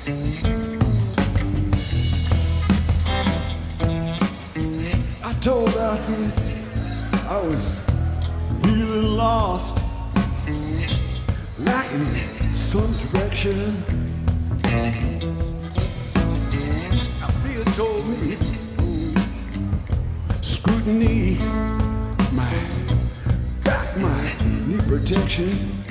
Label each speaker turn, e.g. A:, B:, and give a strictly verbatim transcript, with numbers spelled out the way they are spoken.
A: I told Alfie I was feeling lost, lacking some direction. Alfie told me scrutiny, my back, my knee protection.